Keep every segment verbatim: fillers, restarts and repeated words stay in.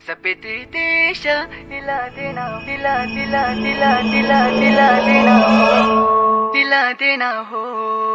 सपेती देशा दिला देना दिला दिला दिला दिला दिला देना दिला देना हो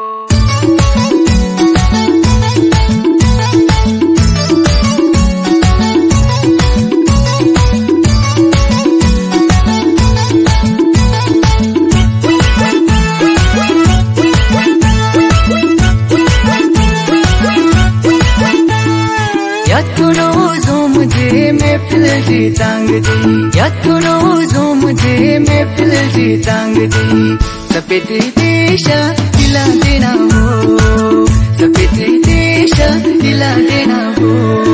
यातुनो जो मुझे महफिल जी टांग दी यातुनो जो मुझे महफिल जी टांग दी सपेती देशा दिला देना हो सपेती देशा दिला देना हो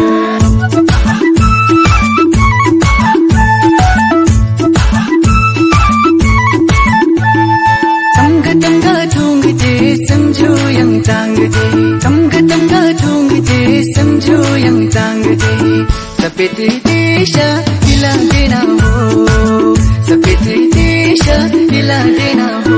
तंग तंगा ठोंग जे समझो यंग टांग दे तंग तंगा ठोंग जे समझो यंग टांग दे सपेती देशा दिला देना हो सपेती देशा दिला देना हो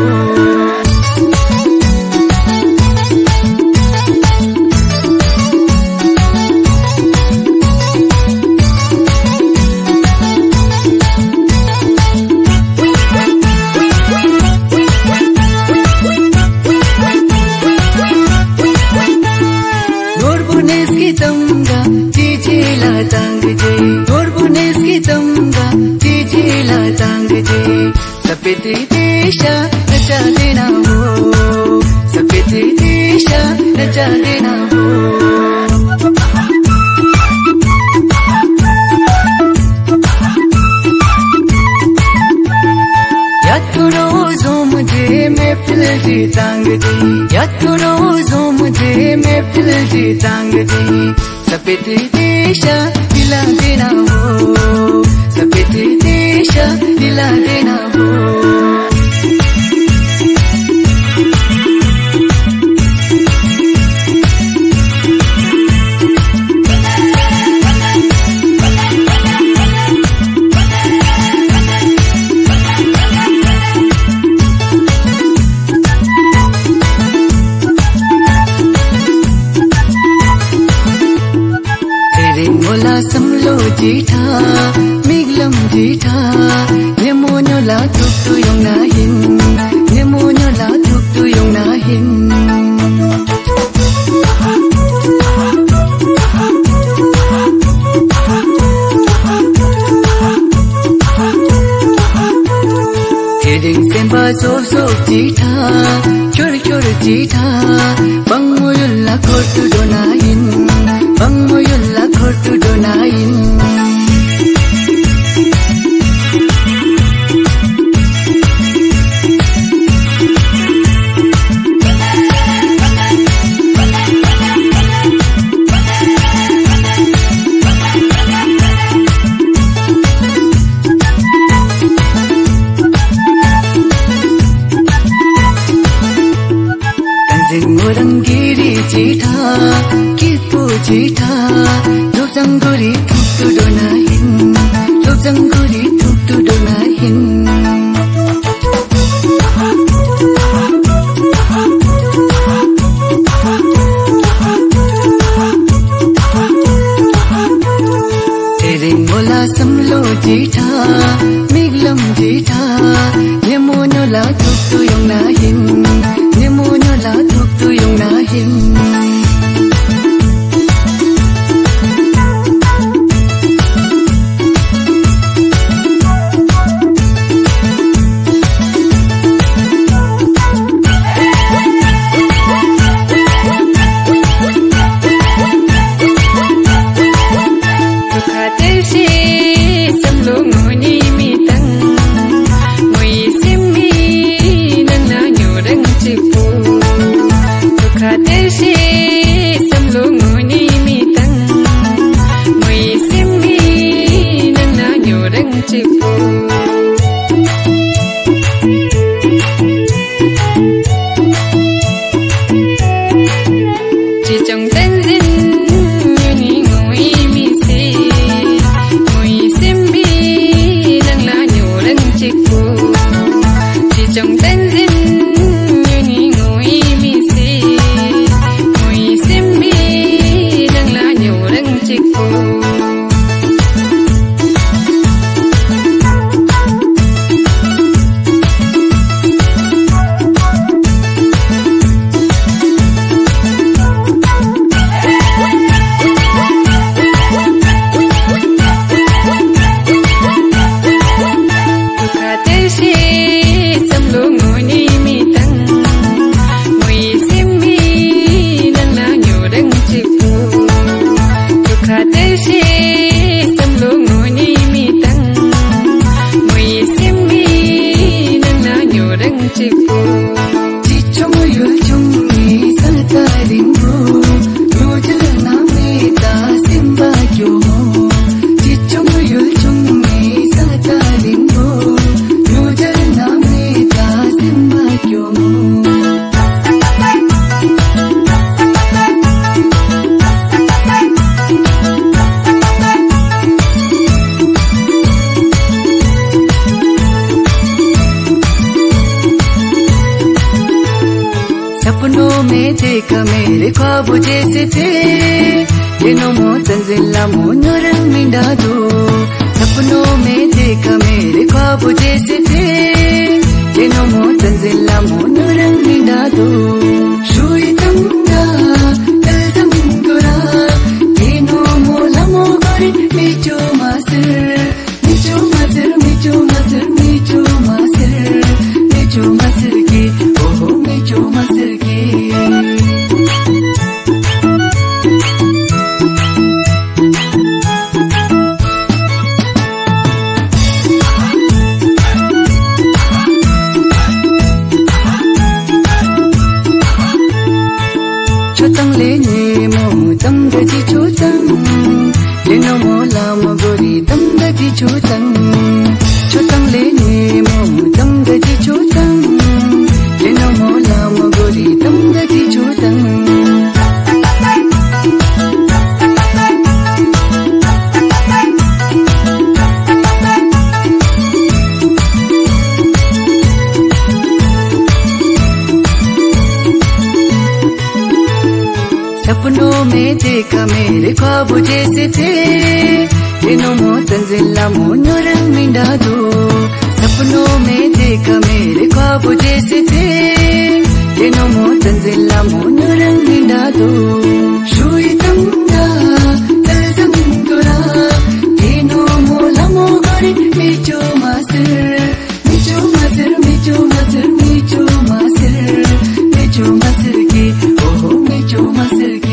तंगा जीजेला टांग जे और बुनेस की तंगा जीजेला टांग जे सपेती देशा नचा देना हो सपेती देशा नचा देना हो यातुनो जो मुझे महफिल जी टांग दी यातुनो जो मुझे महफिल जी टांग दी सपेती देशा दिला देना हो सपेती देशा दिला देना हो मोला समलो जीठा मिगलम जीठा नेमोनोला तुक्तु yung nahin नेमोनोला तुक्तु yung nahin Heading semba sof sof जीठा chor chor जीठा bangmoyulla kortu donahin bangmoyulla kortu donahin Moranggiri jita kipu jita lobjangguri tuktu donahin lobjangguri tuktu donahin Tering mola samlo jita miglam jita nemonola tuktu yung nahin nemonola tuktu yung nahin Kadesi देखा मेरे ख्वाब जैसे थे दिनों मो तंजिला मो नूरंग मिंडादो सपनों में देखा मेरे ख्वाब जैसे थे दिनों मो तंजिला मो नूरंग मिंडादो शुई तंगा तलजम गोरा दिनों मो लमो गोरी मिचो मासर मिचो मासर मिचो मासर मिचो मासर मिचो मासर की ओहो मिचो मासर की chotang le ne mo tam ga ji chotang le no mo la mo gori tam ga ji chotang chotang le ne mo tam ga ji chotang le no mo la mo gori tam ga ji chotang सपनों में देखा मेरे ख्वाब जैसे थे दिनों मो तंजिला मो नूरंग मिंडादो सपनों में देखा मेरे ख्वाब जैसे थे दिनों मो तंजिला मो नूरंग मिंडादो शुई तंगा तलजम गोरा दिनों मो लमो गोरी मिचो मासर मिचो मासर मिचो मासर मिचो मासर मिचो मासर की ओहो मिचो मासर की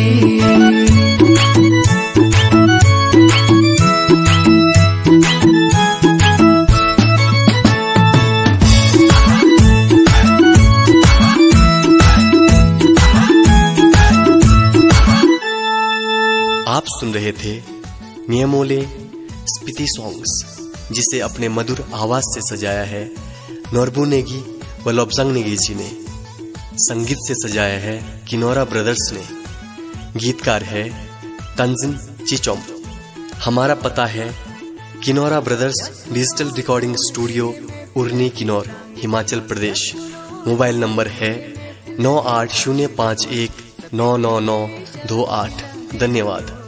आप सुन रहे थे मियामोले स्पीति सॉन्ग्स, जिसे अपने मधुर आवाज से सजाया है नोरबू नेगी व लोब्सांग नेगी जी ने। संगीत से सजाया है किनोरा ब्रदर्स ने। गीतकार है तंजिन चिचोम। हमारा पता है Kinnora brothers digital recording studio, Urni, Kinnaur, Himachal Pradesh. Mobile number है नौ आठ शून्य पाँच एक नौ नौ नौ दो आठ। धन्यवाद।